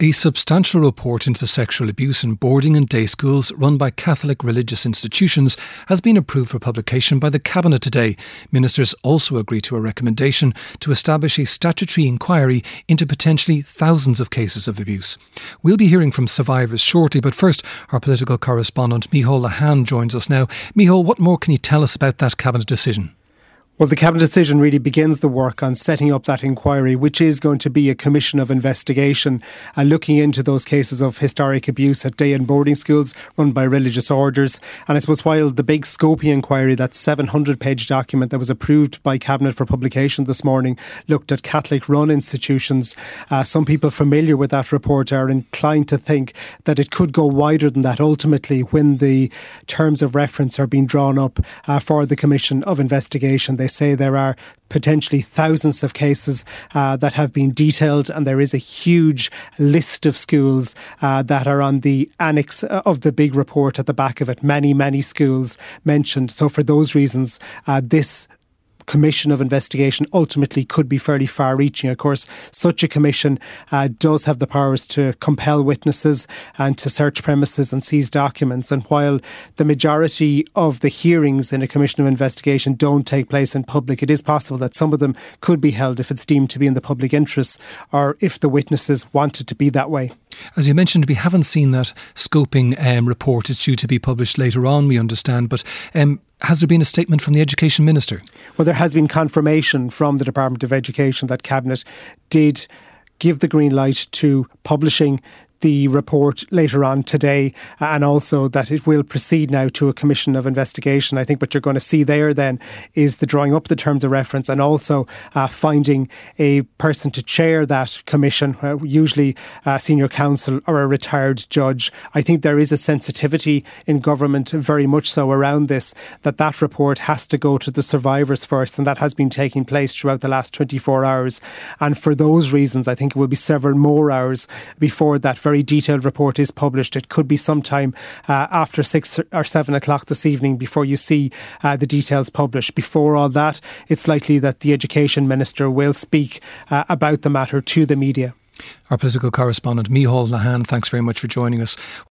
A substantial report into sexual abuse in boarding and day schools run by Catholic religious institutions has been approved for publication by the Cabinet today. Ministers also agreed to a recommendation to establish a statutory inquiry into potentially thousands of cases of abuse. We'll be hearing from survivors shortly, but first, our political correspondent Micheál Lehane joins us now. Micheál, what more can you tell us about that Cabinet decision? Well, the Cabinet decision really begins the work on setting up that inquiry, which is going to be a commission of investigation looking into those cases of historic abuse at day and boarding schools run by religious orders. And I suppose while the big Scopie inquiry, that 700-page document that was approved by Cabinet for publication this morning, looked at Catholic-run institutions, some people familiar with that report are inclined to think that it could go wider than that ultimately when the terms of reference are being drawn up for the commission of investigation. They say there are potentially thousands of cases that have been detailed, and there is a huge list of schools that are on the annex of the big report at the back of it. Many schools mentioned. So for those reasons, this commission of investigation ultimately could be fairly far-reaching. Of course, such a commission does have the powers to compel witnesses and to search premises and seize documents. And while the majority of the hearings in a commission of investigation don't take place in public, it is possible that some of them could be held if it's deemed to be in the public interest or if the witnesses want it to be that way. As you mentioned, we haven't seen that scoping report. It's due to be published later on, we understand, but has there been a statement from the Education Minister? Well, there has been confirmation from the Department of Education that Cabinet did give the green light to publishing the report later on today, and also that it will proceed now to a commission of investigation. I think what you're going to see there then is the drawing up the terms of reference and also finding a person to chair that commission, usually a senior counsel or a retired judge. I think there is a sensitivity in government very much so around this, that report has to go to the survivors first, and that has been taking place throughout the last 24 hours. And for those reasons, I think it will be several more hours before that very detailed report is published. It could be sometime after 6 or 7 o'clock this evening before you see the details published. Before all that, it's likely that the Education Minister will speak about the matter to the media. Our political correspondent Micheál Lehane, thanks very much for joining us.